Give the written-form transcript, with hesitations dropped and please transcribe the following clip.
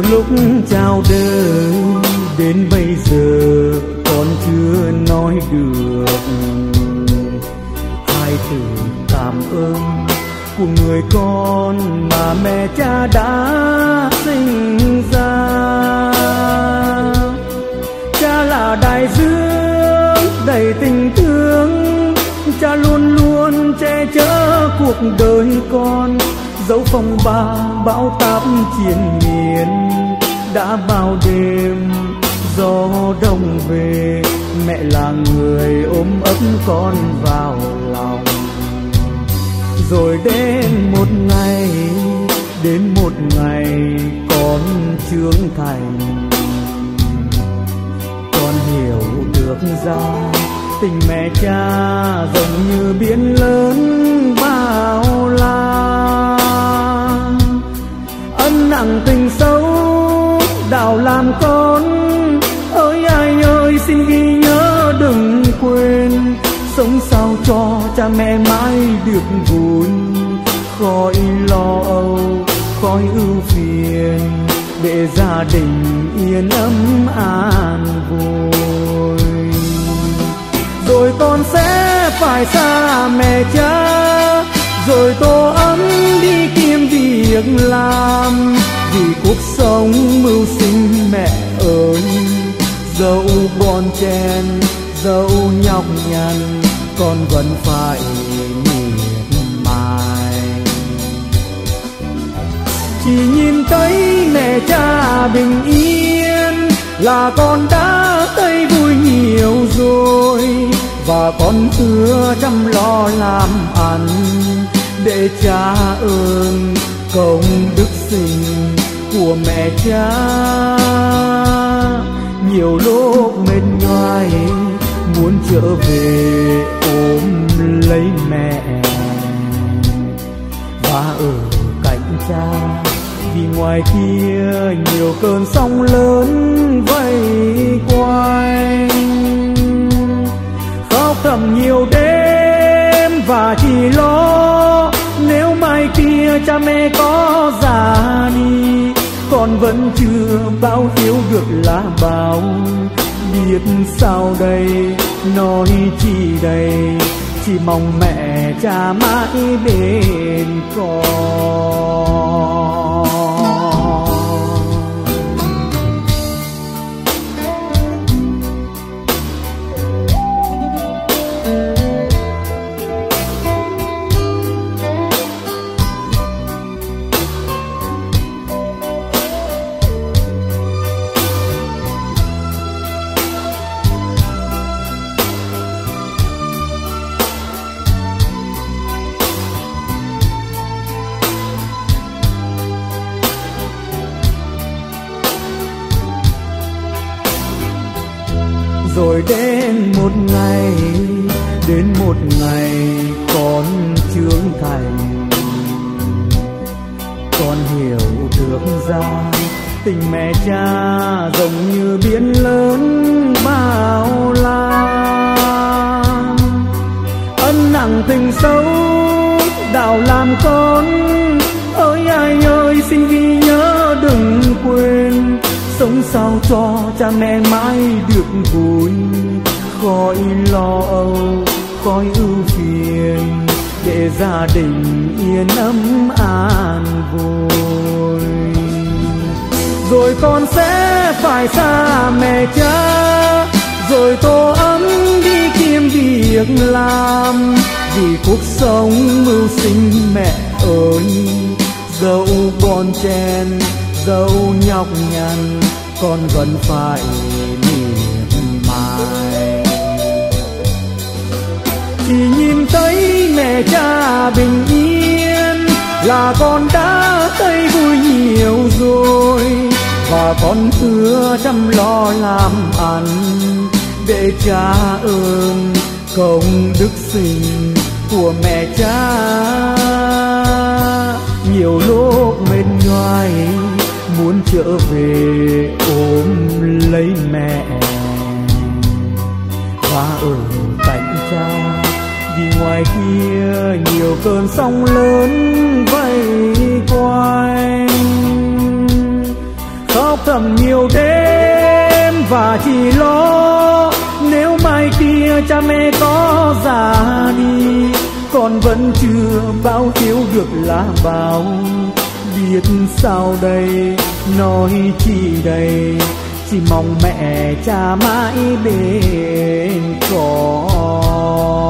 lúc chào đời đến bây giờ còn chưa nói được hai từ cảm ơn của người con mà mẹ cha đã sinh ra. Cha là đại dương đầy tình thương, cha luôn luôn che chở cuộc đời con. Dẫu phong ba bão táp triền miên, đã bao đêm gió đông về, mẹ là người ôm ấp con vào lòng. Rồi đến một ngày con trưởng thành, con hiểu được ra tình mẹ cha giống như biển lớn bao la. Ân nặng tình sâu đạo làm con, ơi ai ơi xin ghi nhớ đừng quên. Sống sao cho cha mẹ mãi được vui, khỏi lo âu khỏi ưu phiền, để gia đình yên ấm an vui. Rồi con sẽ phải xa mẹ cha, rồi tổ ấm đi kiếm việc làm, vì cuộc sống mưu sinh mẹ ơi. Dẫu bon chen dẫu nhọc nhằn, con vẫn phải miệt mài. Chỉ nhìn thấy mẹ cha bình yên là con đã thấy vui nhiều rồi, và con hứa chăm lo làm ăn để trả ơn công đức sinh của mẹ cha. Nhiều lúc mệt nhoài muốn trở về ôm lấy mẹ và ở cạnh cha, vì ngoài kia nhiều cơn sóng lớn vây quanh. Khóc thầm nhiều đêm và chỉ lo nếu mai kia cha mẹ có già đi, con vẫn chưa báo hiếu được là bao. Biết sao đây nói chi đây, chỉ mong mẹ cha mãi bên con. Rồi đến một ngày con trưởng thành, con hiểu được ra tình mẹ cha giống như biển lớn bao la. Ân nặng tình sâu đạo làm con, ơi ai ơi xin ghi nhớ đừng quên. Sống sao cho cha mẹ mãi được vui, khỏi lo âu khỏi ưu phiền, để gia đình yên ấm an vui. Rồi con sẽ phải xa mẹ cha, rồi tổ ấm đi kiếm việc làm, vì cuộc sống mưu sinh mẹ ơi. Dẫu bon chen dẫu nhọc nhằn, con vẫn phải miệt mài. Chỉ nhìn thấy mẹ cha bình yên là con đã thấy vui nhiều rồi, và con hứa chăm lo làm ăn để trả ơn công đức sinh của mẹ cha. Nhiều lúc mệt nhoài muốn trở về ôm lấy mẹ và ở cạnh cha, vì ngoài kia nhiều cơn sóng lớn vây quanh. khóc thầm nhiều đêm và chỉ lo nếu mai kia cha mẹ có già đi, con vẫn chưa báo hiếu được là bao. Biết sao đây, nói chi đây, chỉ mong mẹ cha mãi bên con.